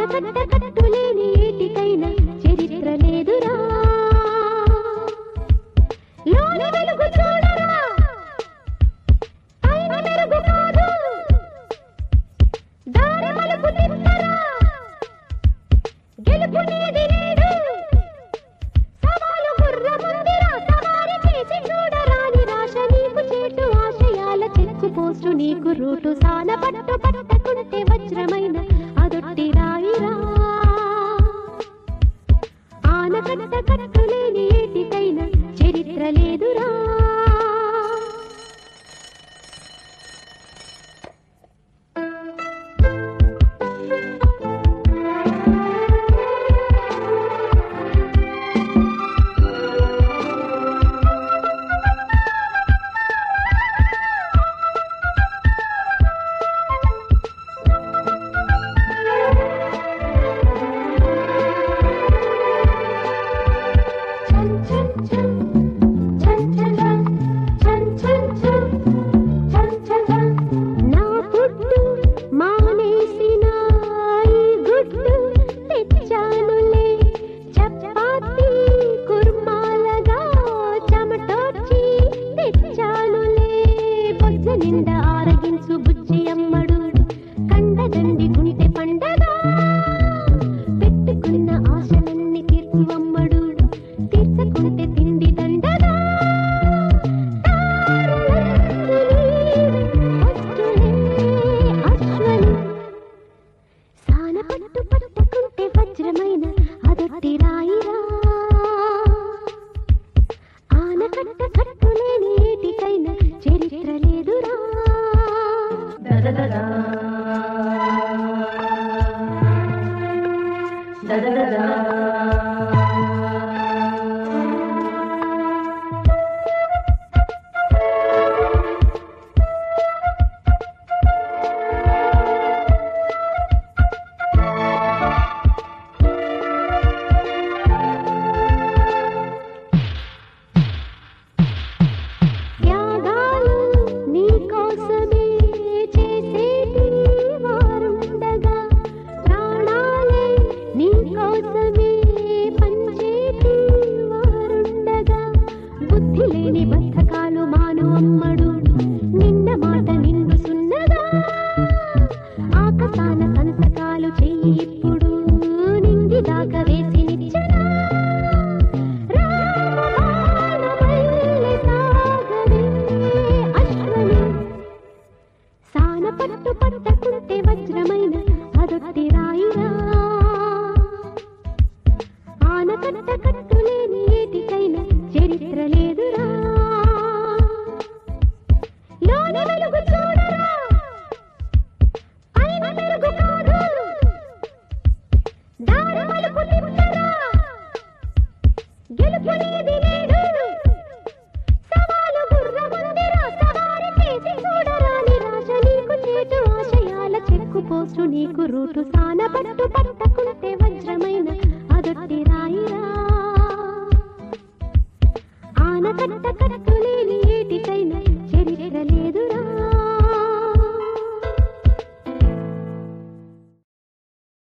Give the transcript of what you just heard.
ఆనకట్ట కట్టులేని ఏటికైనా చరిత్ర లేదురా లోని వెలుగు చూడరా పైన మెరుగు కాదు దారి మలుపు తిప్పరా గెలుపు నీది నేడు సవాలు గుర్రముందిరా సవారి చేసి చూడరా నిరాశ నీకు చేటు ఆశయాల చెక్కు పోస్టు నీకు రూటు సాన పట్టు పట్టకుంటే వజ్రమైన అదొట్టి రాయిరా ఆనకట్ట కట్టులేని ఏటికైనా చరిత్ర లేదురా నిండా ఆరగించు బుజ్జి అమ్మడు కండదండి గుంటె పండగా పెట్టుకున్న ఆశలన్నీ తీర్చు అమ్మడు తీర్చకుంటే తిండి దండగా అశ్వని సాన పట్టు పట్టుకుంటే వజ్రమైన అదొట్టి రాయిరా ఆనకట్ట కట్టులేని ఏటికైనా చరిత్ర లేదురా లేని బద్ధకాలు మాను అమ్మడు నిన్న మాట నిండు సున్నగా ఆకాశాన సంతకాలు చెయ్యి ఇప్పుడు నింగి దాకా వేసి నిచ్చనా అశ్వని సాన పట్టు పట్టకుంటే వజ్రమైన అదొట్టి రాయిరా ఆనకట్ట కట్టులేని ఏటికైనా చరిత్ర లేదురా లోని వెలుగు చూడరా పైన మెరుగు కాదు దారి మలుపు తిప్పరా గెలుపు నీది నేడు సవాలు గుర్రముందిరా సవారి చేసి చూడరా నిరాశ నీకు చేటు ఆశయాల చెక్కు పోస్టు నీకు రూటు సాన పట్టు పట్టకుంటే వజ్రమైన అదొట్టి రాయిరా ఆనకట్ట కట్టు